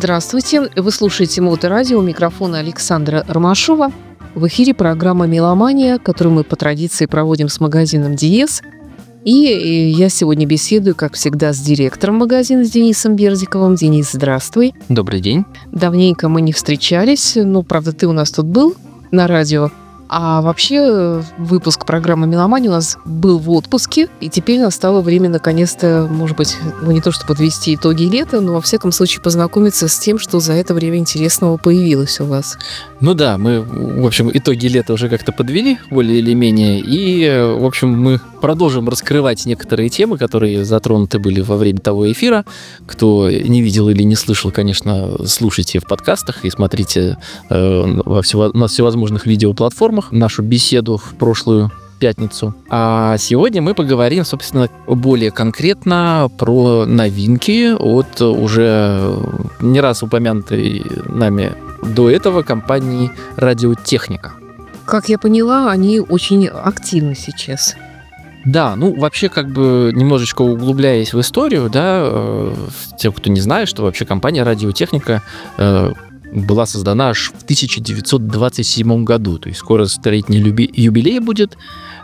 Здравствуйте, вы слушаете Моторадио, у микрофона Александра Ромашова. В эфире программа «Меломания», которую мы по традиции проводим с магазином «Диез». И я сегодня беседую, как всегда, с директором магазина, с Денисом Бердиковым. Денис, здравствуй. Добрый день. Давненько мы не встречались, правда, ты у нас тут был на радио. А вообще выпуск программы «Меломания» у нас был в отпуске, и теперь настало время, наконец-то, может быть, не то чтобы подвести итоги лета, но, во всяком случае, познакомиться с тем, что за это время интересного появилось у вас. Ну да, мы, в общем, итоги лета уже как-то подвели, более или менее, и, в общем, мы продолжим раскрывать некоторые темы, которые затронуты были во время того эфира. Кто не видел или не слышал, конечно, слушайте в подкастах и смотрите на всевозможных видеоплатформах нашу беседу в прошлую пятницу. А сегодня мы поговорим, собственно, более конкретно про новинки от уже не раз упомянутой нами до этого компании «Радиотехника». Как я поняла, они очень активны сейчас. Да, вообще, немножечко углубляясь в историю, тем, кто не знает, что вообще компания «Радиотехника» была создана аж в 1927 году, то есть скоро столетний юбилей будет.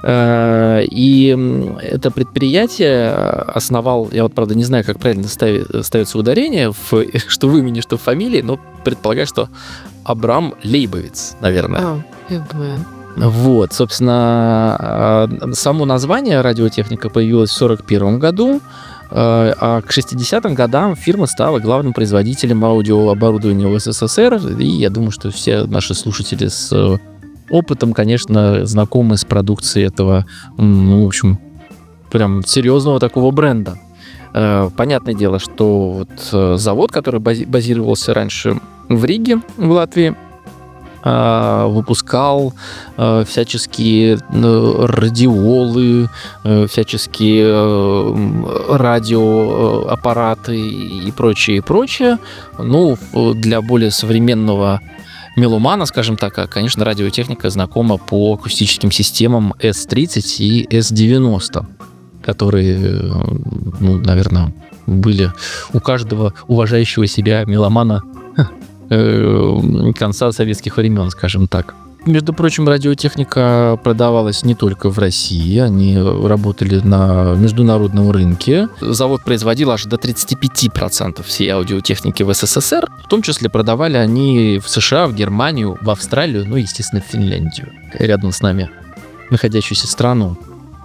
И это предприятие основал, я правда не знаю, как правильно ставится ударение, что в имени, что в фамилии, но предполагаю, что Абрам Лейбовиц, наверное. Вот, собственно, само название «Радиотехника» появилось в 1941 году, а к 60-м годам фирма стала главным производителем аудиооборудования в СССР, и я думаю, что все наши слушатели с опытом, конечно, знакомы с продукцией этого, в общем, прям серьезного такого бренда. Понятное дело, что завод, который базировался раньше в Риге, в Латвии, выпускал всяческие радиолы, всяческие радиоаппараты и прочее. Для более современного меломана, скажем так, конечно, радиотехника знакома по акустическим системам S30 и S90, которые, наверное, были у каждого уважающего себя меломана конца советских времен, скажем так. Между прочим, радиотехника продавалась не только в России, они работали на международном рынке. Завод производил аж до 35% всей аудиотехники в СССР. В том числе продавали они в США, в Германию, в Австралию, естественно, в Финляндию, рядом с нами находящуюся страну.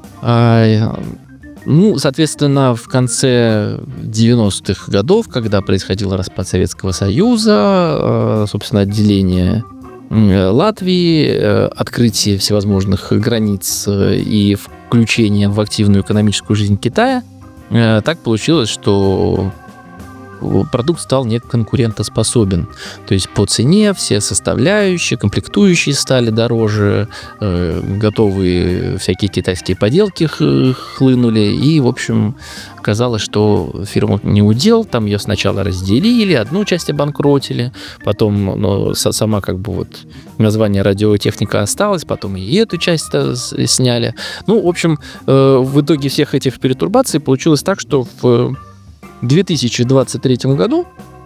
Соответственно, в конце 90-х годов, когда происходил распад Советского Союза, собственно, отделение Латвии, открытие всевозможных границ и включение в активную экономическую жизнь Китая, так получилось, что продукт стал неконкурентоспособен. То есть по цене все составляющие, комплектующие стали дороже, готовые всякие китайские поделки хлынули, и, в общем, оказалось, что фирма не удел, там ее сначала разделили, одну часть обанкротили, потом сама название «Радиотехника» осталось, потом и эту часть сняли. В общем, в итоге всех этих перетурбаций получилось так, что в 2023 году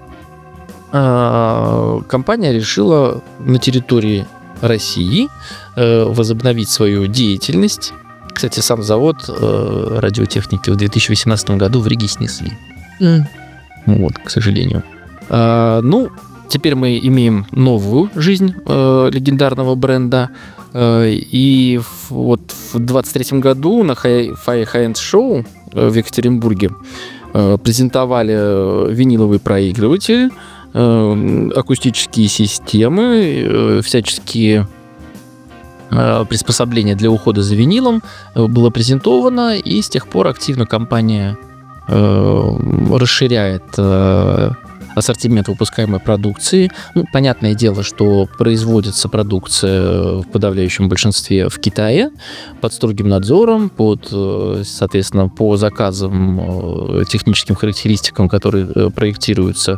компания решила на территории России возобновить свою деятельность. Кстати, сам завод радиотехники в 2018 году в Риге снесли. К сожалению. Теперь мы имеем новую жизнь легендарного бренда. И в 2023 году на High-End Show в Екатеринбурге презентовали виниловый проигрыватель, акустические системы, всяческие приспособления для ухода за винилом было презентовано, и с тех пор активно компания расширяет ассортимент выпускаемой продукции. Понятное дело, что производится продукция в подавляющем большинстве в Китае под строгим надзором, соответственно, по заказам, техническим характеристикам, которые проектируются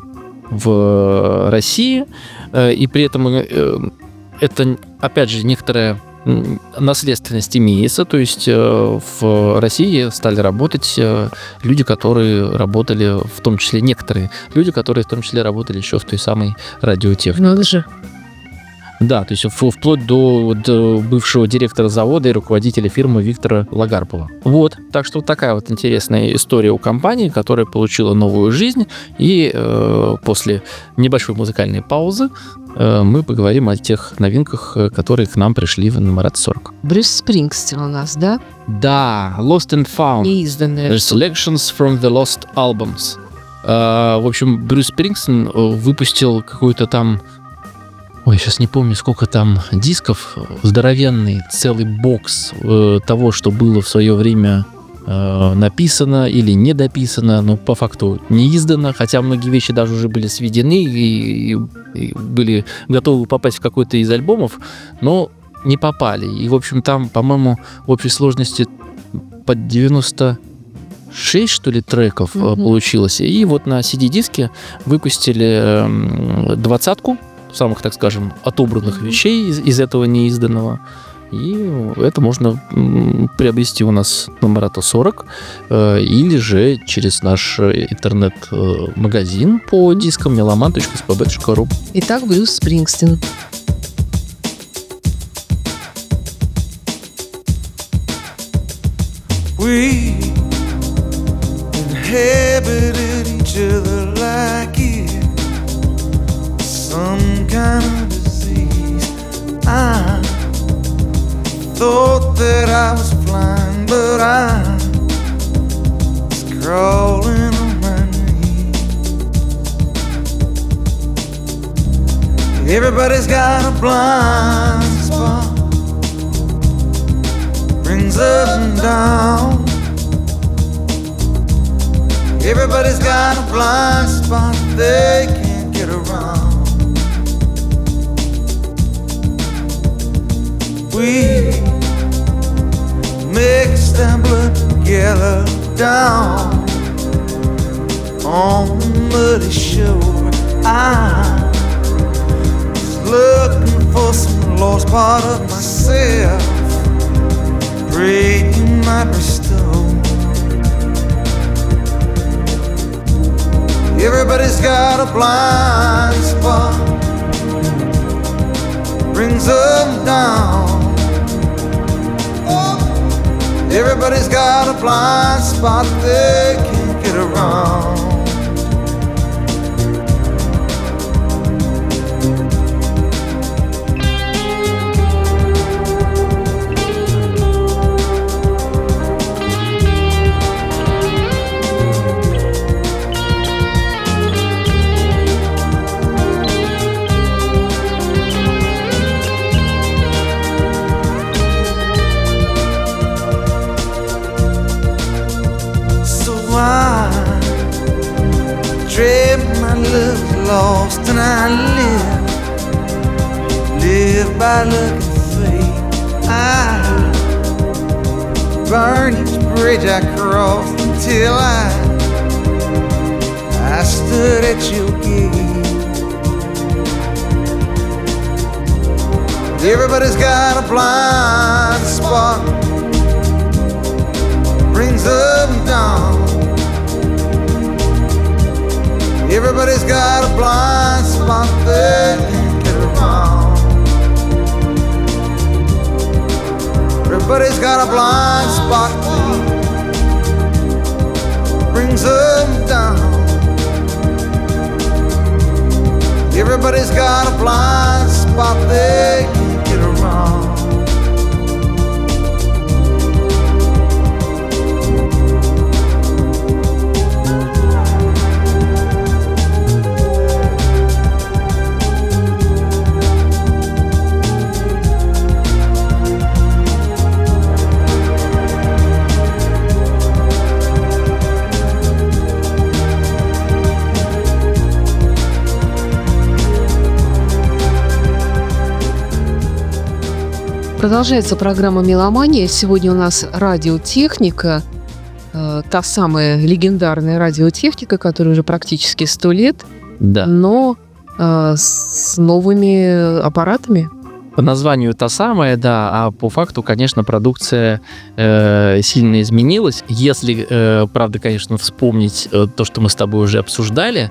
в России. И при этом это, опять же, некоторая наследственность имеется, то есть в России стали работать люди, которые работали, в том числе некоторые люди, которые в том числе работали еще в той самой радиотехнике. Надо же. Да, то есть вплоть до бывшего директора завода и руководителя фирмы Виктора Лагарпова. Вот, так что вот такая вот интересная история у компании, которая получила новую жизнь. И после небольшой музыкальной паузы мы поговорим о тех новинках, которые к нам пришли в Numerato 40. Брюс Спрингстин у нас, да? Да, Lost and Found. Неизданное. Selections from the Lost Albums. В общем, Брюс Спрингстин выпустил какой-то там... Ой, сейчас не помню, сколько там дисков. Здоровенный целый бокс того, что было в свое время написано или не дописано, но по факту не издано, хотя многие вещи даже уже были сведены и были готовы попасть в какой-то из альбомов, но не попали. И, в общем, там, по-моему, в общей сложности под 96, что ли, треков получилось. И вот на CD-диске выпустили 20-ку самых, так скажем, отобранных вещей из этого неизданного. И это можно приобрести у нас в Numerato 40 или же через наш интернет-магазин по дискам meloman.spb.ru. Итак, Брюс Спрингстин. We inhabited each other like it some kind of disease. I thought that I was flying, but I was crawling on my knees. Everybody's got a blind spot, brings up and down. Everybody's got a blind spot they can't get around. We mixed our blood together down on the muddy shore. I was looking for some lost part of myself, prayed you might restore. Everybody's got a blind spot, brings them down. Everybody's got a blind spot they can't get around. Trip, my love's lost and I live by luck and fate. I burn each bridge I cross until I stood at your gate. Everybody's got a blind spot, brings up and down. Everybody's got a blind spot they can't get around. Everybody's got a blind spot that brings them down. Everybody's got a blind spot they can't get around. Продолжается программа «Меломания». Сегодня у нас радиотехника, та самая легендарная радиотехника, которая уже практически 100 лет, Да. но с новыми аппаратами. По названию та самая, да, а по факту, конечно, продукция сильно изменилась. Если, правда, конечно, вспомнить то, что мы с тобой уже обсуждали,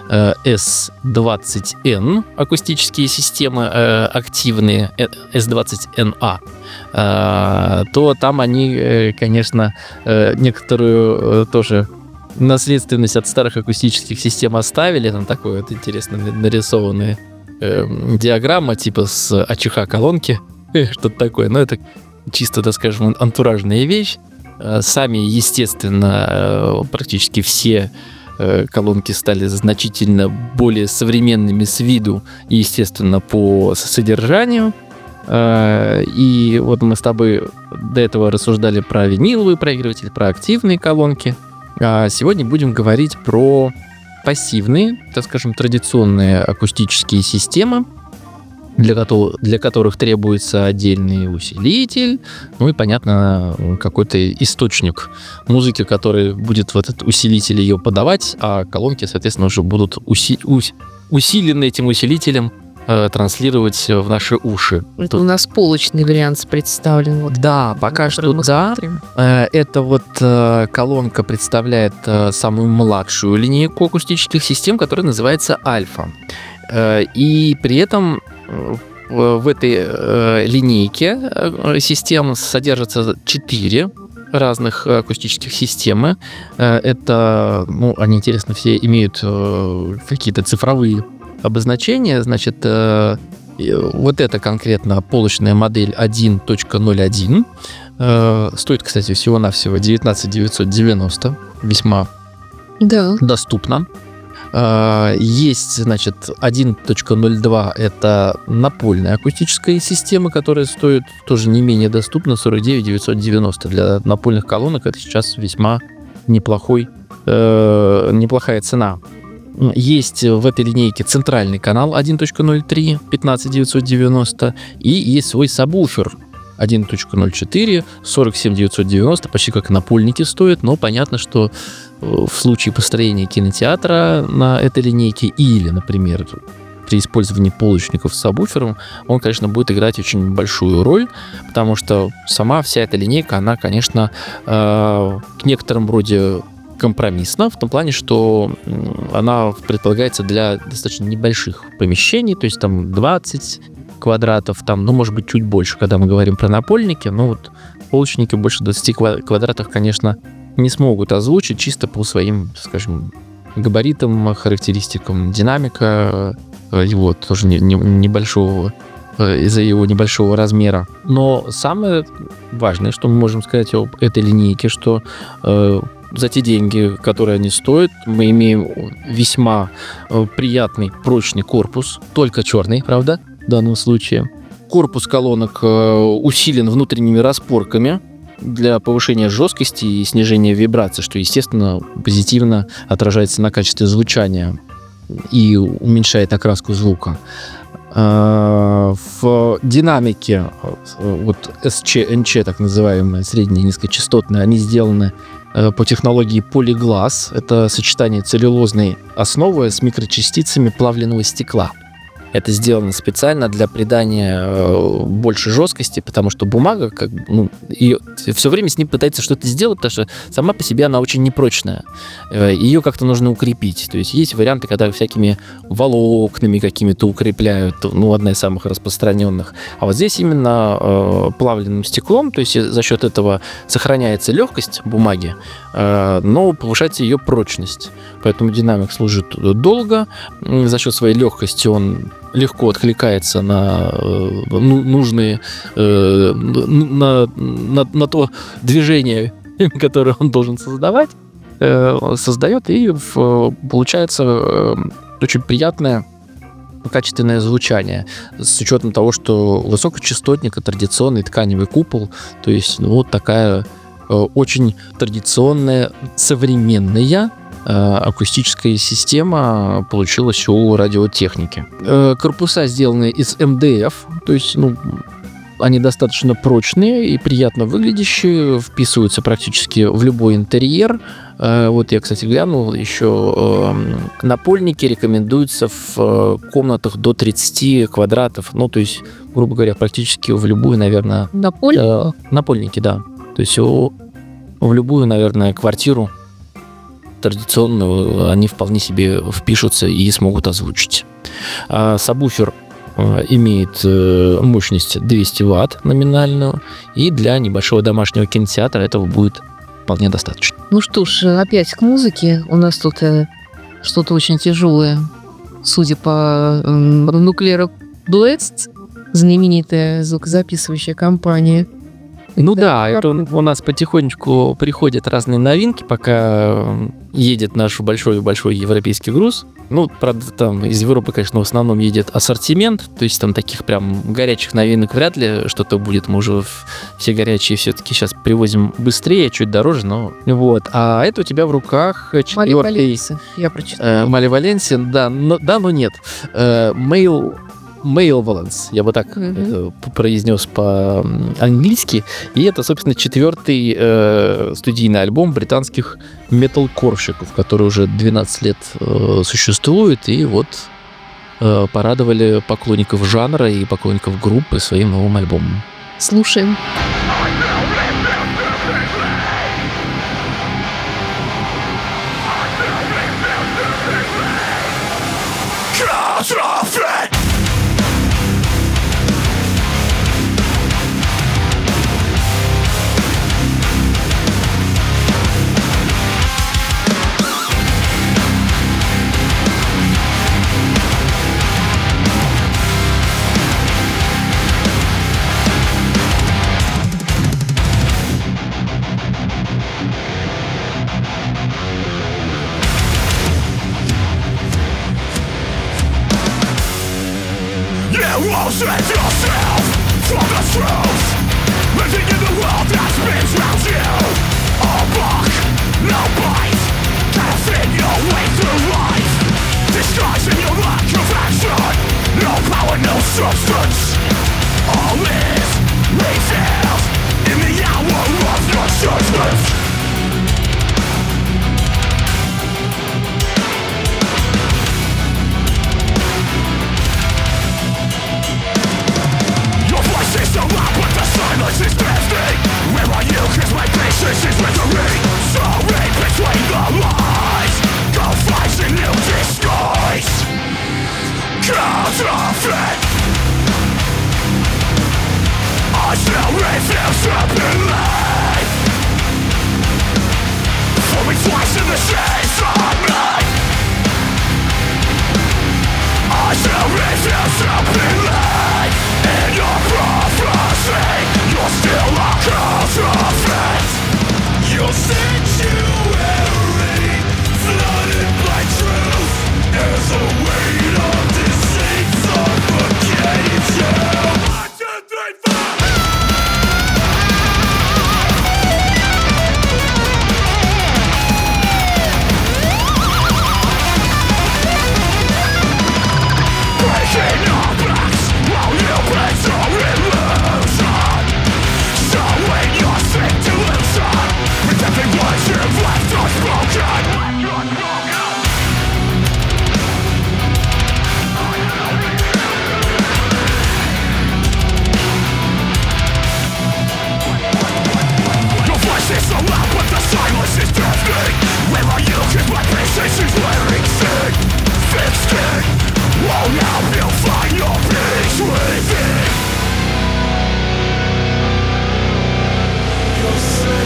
S20N, акустические системы активные, S20NA, то там они, конечно, некоторую тоже наследственность от старых акустических систем оставили. Там такое вот интересно нарисованное диаграмма типа с АЧХ колонки, что-то такое, но это чисто, так скажем, антуражная вещь. Сами, естественно, практически все колонки стали значительно более современными с виду и, естественно, по содержанию. И вот мы с тобой до этого рассуждали про виниловый проигрыватель, про активные колонки. А сегодня будем говорить про пассивные, так скажем, традиционные акустические системы, для которых требуется отдельный усилитель, ну и, понятно, какой-то источник музыки, который будет в этот усилитель ее подавать, а колонки, соответственно, уже будут усилены этим усилителем транслировать в наши уши. Это у нас полочный вариант представлен. Вот, да, пока что да. Эта вот колонка представляет самую младшую линейку акустических систем, которая называется Альфа. И при этом в этой линейке систем содержатся 4 разных акустических системы. Это, они, интересно, все имеют какие-то цифровые обозначения. Значит, вот эта конкретно полочная модель 1.01 стоит, кстати, всего-навсего 19 990, весьма доступно. Есть, значит, 1.02 это напольная акустическая система, которая стоит тоже не менее доступно, 49 990. Для напольных колонок это сейчас весьма неплохая цена. Есть в этой линейке центральный канал 1.03, 15 990, и есть свой сабвуфер 1.04, 47 990, почти как напольники стоят, но понятно, что в случае построения кинотеатра на этой линейке или, например, при использовании полочников с сабвуфером, он, конечно, будет играть очень большую роль, потому что сама вся эта линейка, она, конечно, к некоторым роде компромиссно, в том плане, что она предполагается для достаточно небольших помещений, то есть там 20 квадратов, там, может быть, чуть больше, когда мы говорим про напольники, но вот полочники больше 20 квадратов, конечно, не смогут озвучить чисто по своим, скажем, габаритам, характеристикам динамика его тоже небольшого, из-за его небольшого размера. Но самое важное, что мы можем сказать об этой линейке, что за те деньги, которые они стоят, мы имеем весьма приятный, прочный корпус, только черный, правда, в данном случае. Корпус колонок усилен внутренними распорками для повышения жесткости и снижения вибраций, что, естественно, позитивно отражается на качестве звучания и уменьшает окраску звука. В динамике вот SC-NC, так называемые, средние низкочастотные, они сделаны по технологии полиглаз. Это сочетание целлюлозной основы с микрочастицами плавленного стекла. Это сделано специально для придания больше жесткости, потому что бумага, и все время с ней пытается что-то сделать, потому что сама по себе она очень непрочная. Ее как-то нужно укрепить. То есть есть варианты, когда всякими волокнами какими-то укрепляют, одна из самых распространенных. А вот здесь именно плавленным стеклом, то есть за счет этого сохраняется легкость бумаги, но повышается ее прочность. Поэтому динамик служит долго. За счет своей легкости он легко откликается на нужные, на то движение, которое он должен создавать, создает, и получается очень приятное качественное звучание, с учетом того, что высокочастотник и традиционный тканевый купол, то есть вот такая очень традиционная, современная акустическая система получилась у радиотехники. Корпуса сделаны из МДФ, то есть Они достаточно прочные и приятно выглядящие, вписываются практически в любой интерьер. Вот я, кстати, глянул, еще напольники рекомендуются в комнатах до 30 квадратов. Ну, то есть, грубо говоря, практически в любую, наверное... Напольники, да. То есть в любую, наверное, квартиру традиционную они вполне себе впишутся и смогут озвучить. Сабвуфер имеет мощность 200 Вт номинальную, и для небольшого домашнего кинотеатра этого будет вполне достаточно. Ну что ж, опять к музыке. У нас тут что-то очень тяжелое. Судя по Nuclear Blast, знаменитая звукозаписывающая компания. Ну да, это у нас потихонечку приходят разные новинки, пока едет наш большой-большой европейский груз. Ну, правда, там из Европы, конечно, в основном едет ассортимент, то есть там таких прям горячих новинок вряд ли что-то будет. Мы уже все горячие все-таки сейчас привозим быстрее, чуть дороже, но вот. А это у тебя в руках четвертый... Я прочитала. Маливаленси, да, но нет. Malevolence, я бы так произнес по-английски. И это, собственно, четвертый студийный альбом британских металкорщиков, который уже 12 лет существует. И вот порадовали поклонников жанра и поклонников группы своим новым альбомом. Слушаем. Save yourself from the truth. Living in the world that spins round you. All bark, no bite. Can't fit your way through life. Disguising your lack of action. No power, no substance. All is revealed in the hour of your judgment. So loud, but the silence is deafening. Where are you? 'Cause my patience is withering. So read between the lines. Go find a new disguise. Counterfeit. I still refuse to believe. Falling twice in the shades of night. I still refuse to believe in your prophecy. You're still a counterfeit. Your sanctuary flooded by truth as a weight of deceit suffocates you. 1, 2, 3, 4. Breaking your backs while you break your illusion. Showing your sick delusion with every word you've left unspoken. Your voice is so loud but the silence is deafening. Where are you? 'Cause my patience is wearing thin. Thick skin. Oh, now you'll find your peace within. Your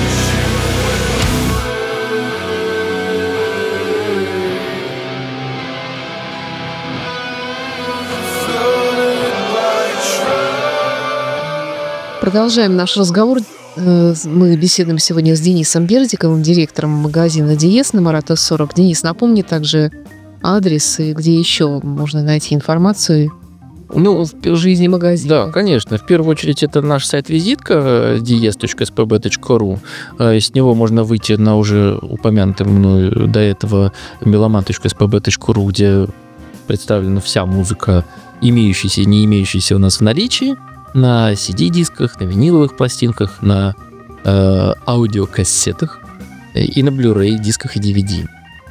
Продолжаем наш разговор. Мы беседуем сегодня с Денисом Бердиковым, директором магазина «Диез» на Марата 40. Денис, напомни также адрес и где еще можно найти информацию Ну, в жизни магазина. Да, конечно. В первую очередь это наш сайт-визитка diez.spb.ru. С него можно выйти на уже упомянутый мною до этого meloman.spb.ru, где представлена вся музыка, имеющаяся и не имеющаяся у нас в наличии. на CD-дисках, на виниловых пластинках, на аудиокассетах и на Blu-ray дисках и DVD.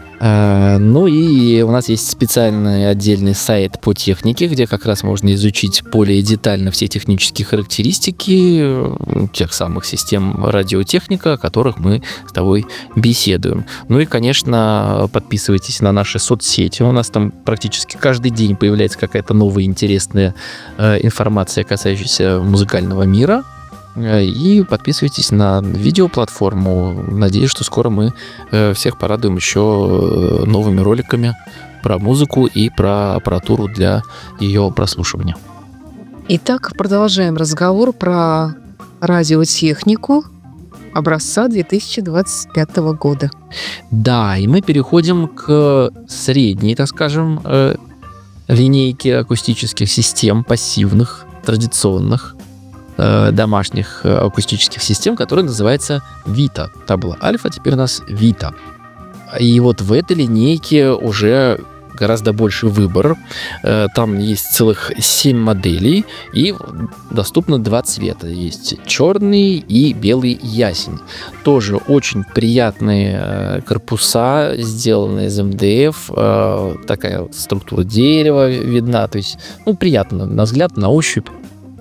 Ну и у нас есть специальный отдельный сайт по технике, где как раз можно изучить более детально все технические характеристики тех самых систем радиотехника, о которых мы с тобой беседуем. Ну и, конечно, подписывайтесь на наши соцсети. У нас там практически каждый день появляется какая-то новая интересная информация, касающаяся музыкального мира. И подписывайтесь на видеоплатформу. Надеюсь, что скоро мы всех порадуем еще новыми роликами про музыку и про аппаратуру для ее прослушивания. Итак, продолжаем разговор про радиотехнику образца 2025 года. Да, и мы переходим к средней, так скажем, линейке акустических систем, пассивных, традиционных, домашних акустических систем, которая называется Vita. Там была Альфа, теперь у нас Vita. И вот в этой линейке уже гораздо больше выбор. Там есть целых 7 моделей, и доступно 2 цвета. Есть черный и белый ясень. Тоже очень приятные корпуса, сделанные из МДФ. Такая структура дерева видна. То есть, приятно на взгляд, на ощупь.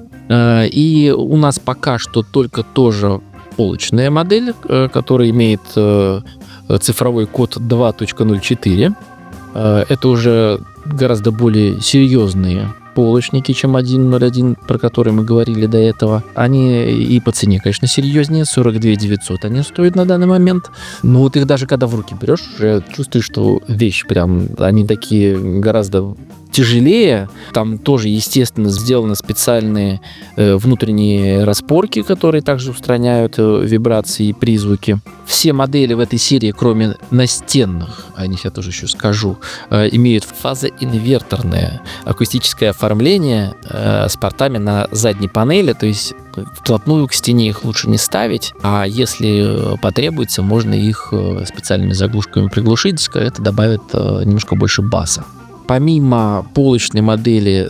И у нас пока что только тоже полочная модель, которая имеет цифровой код 2.04. Это уже гораздо более серьезные полочники, чем 1.01, про которые мы говорили до этого. Они и по цене, конечно, серьезнее. 42 900 они стоят на данный момент. Но вот их даже когда в руки берешь, уже чувствуешь, что вещи прям, они такие гораздо тяжелее. Там тоже, естественно, сделаны специальные внутренние распорки, которые также устраняют вибрации и призвуки. Все модели в этой серии, кроме настенных, о них я тоже еще скажу, имеют фазоинверторное акустическое оформление с портами на задней панели, то есть вплотную к стене их лучше не ставить, а если потребуется, можно их специальными заглушками приглушить, это добавит немножко больше баса. Помимо полочной модели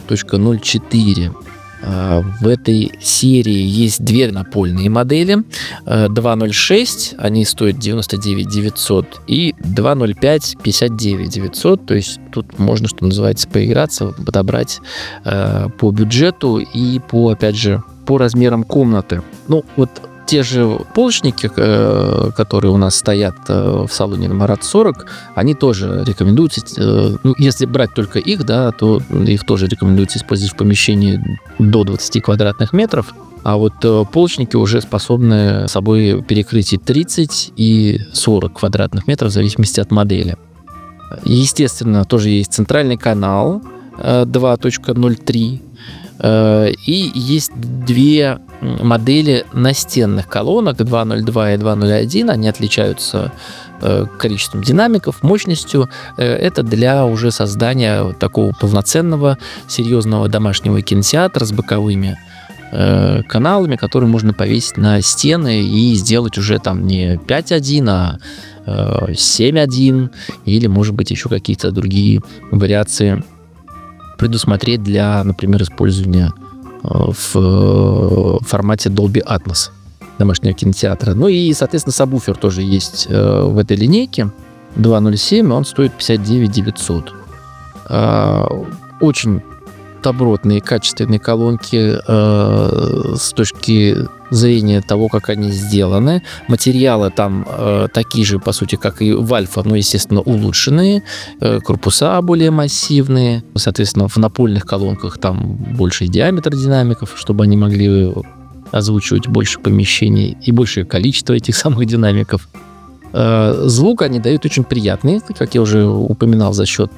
2.04, в этой серии есть 2 напольные модели. 2.06, они стоят 99 900, и 2.05 59 900. То есть тут можно, что называется, поиграться, подобрать по бюджету и по, опять же, по размерам комнаты. Ну, вот те же полочники, которые у нас стоят в салоне на Марат 40, они тоже рекомендуются, если брать только их, да, то их тоже рекомендуется использовать в помещении до 20 квадратных метров. А вот полочники уже способны собой перекрыть и 30, и 40 квадратных метров в зависимости от модели. Естественно, тоже есть центральный канал 2.03, и есть 2 модели настенных колонок 2.02 и 2.01. Они отличаются количеством динамиков, мощностью. Это для уже создания такого полноценного, серьезного домашнего кинотеатра с боковыми каналами, которые можно повесить на стены и сделать уже там не 5.1, а 7.1 или, может быть, еще какие-то другие вариации предусмотреть для, например, использования в формате Dolby Atmos домашнего кинотеатра. Ну и, соответственно, сабвуфер тоже есть в этой линейке. 2.07, он стоит 59 900. Очень добротные, качественные колонки с точки зрения того, как они сделаны. Материалы там такие же, по сути, как и в Альфа, но, естественно, улучшенные. Корпуса более массивные. Соответственно, в напольных колонках там больший диаметр динамиков, чтобы они могли озвучивать больше помещений и большее количество этих самых динамиков. Звук они дают очень приятный, как я уже упоминал, за счет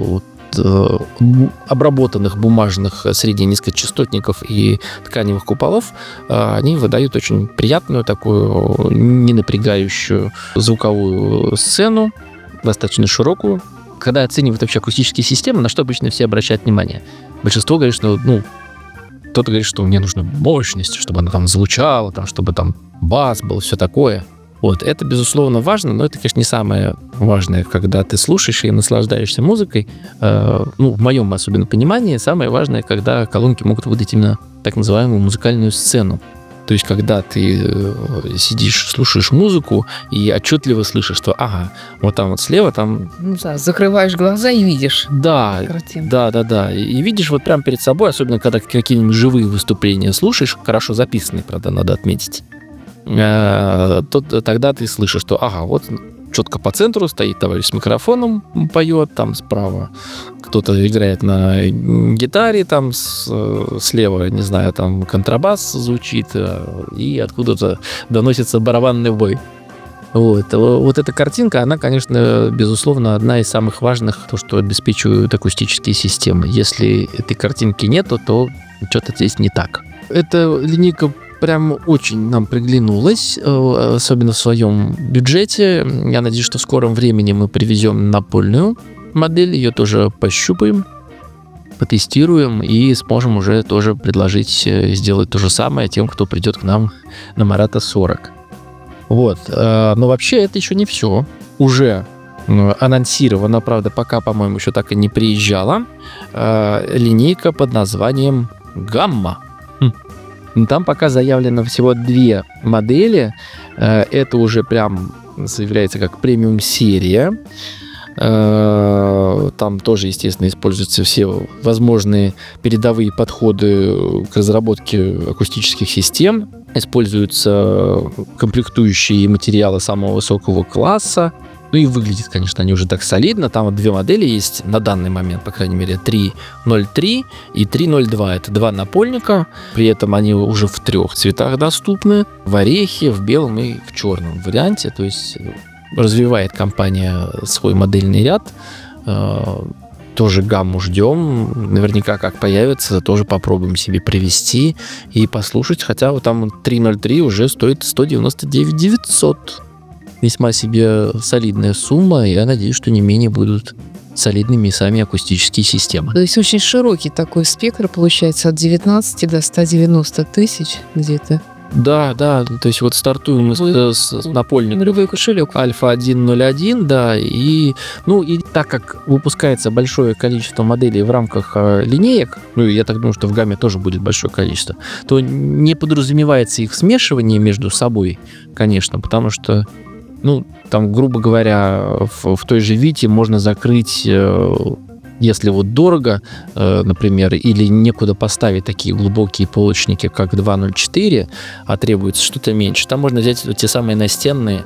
обработанных бумажных средне-низкочастотников и тканевых куполов. Они выдают очень приятную, такую не напрягающую звуковую сцену, достаточно широкую. Когда оценивают вообще акустические системы, на что обычно все обращают внимание? Большинство говорит, что кто-то говорит, что мне нужна мощность, чтобы она там звучала, там, чтобы там бас был, все такое. Вот, это, безусловно, важно, но это, конечно, не самое важное, когда ты слушаешь и наслаждаешься музыкой. В моем особенно понимании, самое важное, когда колонки могут выдать именно так называемую музыкальную сцену. То есть, когда ты сидишь, слушаешь музыку и отчетливо слышишь, что вот там вот слева, там... Закрываешь глаза и видишь картинку. Да. И видишь вот прямо перед собой, особенно когда какие-нибудь живые выступления слушаешь, хорошо записанные, правда, надо отметить, тогда ты слышишь, что вот четко по центру стоит товарищ с микрофоном, поет, там справа кто-то играет на гитаре, там слева, не знаю, там контрабас звучит, и откуда-то доносится барабанный бой. Вот эта картинка, она, конечно, безусловно, одна из самых важных, то, что обеспечивают акустические системы. Если этой картинки нету, то что-то здесь не так. Эта линейка прям очень нам приглянулась, особенно в своем бюджете. Я надеюсь, что в скором времени мы привезем напольную модель, ее тоже пощупаем, потестируем и сможем уже тоже предложить сделать то же самое тем, кто придет к нам на Марата 40. Но вообще это еще не все. Уже анонсирована, правда, пока, по-моему, еще так и не приезжала, линейка под названием «Гамма». Там пока заявлено всего 2 модели. Это уже прям заявляется как премиум-серия. Там тоже, естественно, используются все возможные передовые подходы к разработке акустических систем. Используются комплектующие материалы самого высокого класса. И выглядит, конечно, они уже так солидно. Там вот 2 модели есть на данный момент, по крайней мере, 3.03 и 3.02. Это 2 напольника. При этом они уже в 3 цветах доступны. В орехе, в белом и в черном варианте. То есть развивает компания свой модельный ряд. Тоже гамму ждем. Наверняка, как появится, тоже попробуем себе привести и послушать. Хотя вот там 3.03 уже стоит 199 900. Весьма себе солидная сумма, и я надеюсь, что не менее будут солидными и сами акустические системы. То есть очень широкий такой спектр получается от 19 до 190 тысяч где-то. Да, то есть вот стартуем мы с напольника. Любой кошелек. Альфа 1.01, да, и так как выпускается большое количество моделей в рамках линеек, я так думаю, что в гамме тоже будет большое количество, то не подразумевается их смешивание между собой, конечно, потому что там, грубо говоря, в той же Вите можно закрыть, если вот дорого, например, или некуда поставить такие глубокие полочники, как 2.04, а требуется что-то меньше, там можно взять те самые настенные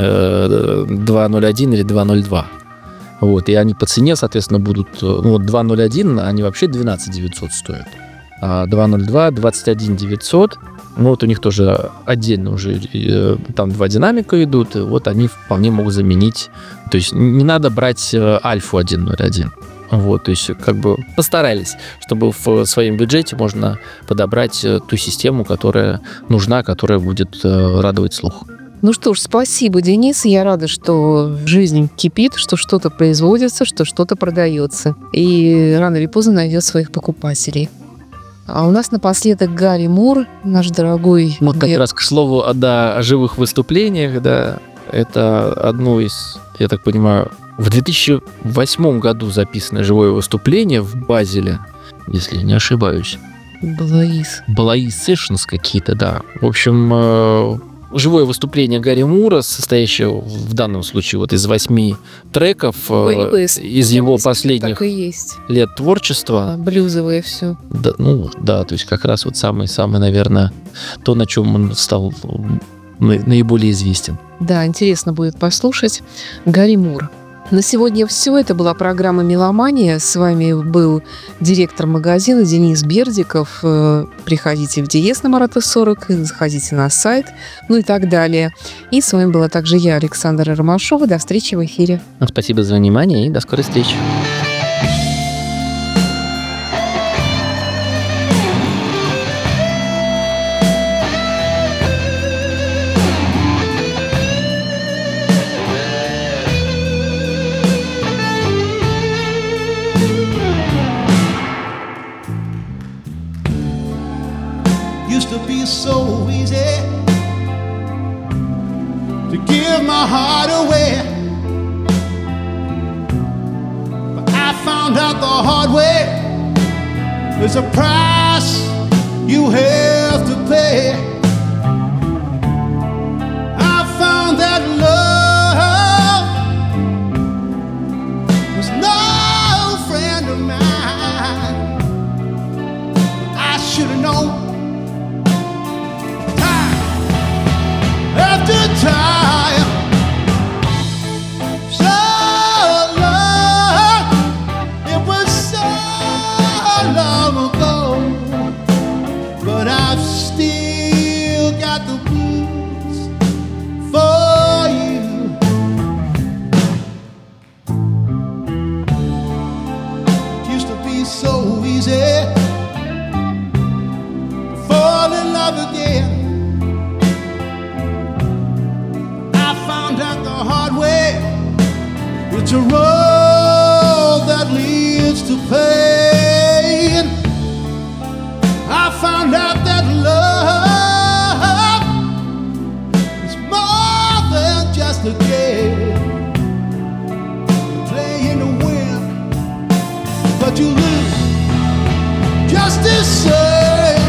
2.01 или 2.02. И они по цене, соответственно, будут... 2.01, они вообще 12 900 стоят. А 2.02 21 900. У них тоже отдельно уже там 2 динамика идут, и вот они вполне могут заменить. То есть не надо брать Альфу 1.01. То есть как бы постарались, чтобы в своем бюджете можно подобрать ту систему, которая нужна, которая будет радовать слух. Ну что ж, спасибо, Денис. Я рада, что жизнь кипит, что что-то производится, что что-то продается. И рано или поздно найдет своих покупателей. А у нас напоследок Гарри Мур, наш дорогой... Как раз к слову о живых выступлениях, да, это одно из, я так понимаю, в 2008 году записанное живое выступление в Базеле, если не ошибаюсь. Блаиз Sessions какие-то, да. В общем, живое выступление Гарри Мура, состоящее в данном случае из 8 треков, из его последних лет творчества. Блюзовое все. Да, то есть как раз самый, наверное, то, на чем он стал наиболее известен. Да, интересно будет послушать. Гарри Мур. На сегодня все. Это была программа «Меломания». С вами был директор магазина Денис Бердиков. Приходите в Диез на Марата 40, заходите на сайт, и так далее. И с вами была также я, Александра Ромашова. До встречи в эфире. Спасибо за внимание и до скорой встречи. Used to be so easy. to give my heart away. But I found out the hard way. There's a price you have to pay. I found that love was no friend of mine. I should have known. After time, so long, it was so long ago, but I've still got the blues for you. It used to be so easy to fall in love again. It's a road that leads to pain. I found out that love is more than just a game. You play in the wind, but you lose just the same.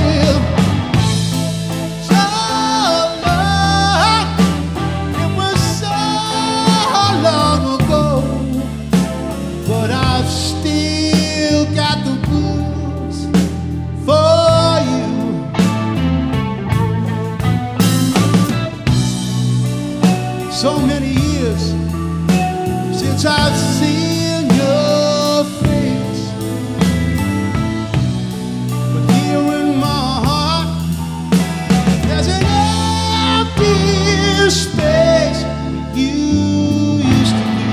So many years since I've seen your face, but here in my heart there's an empty space where you used to be.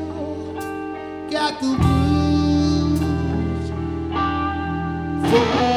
Got the blues for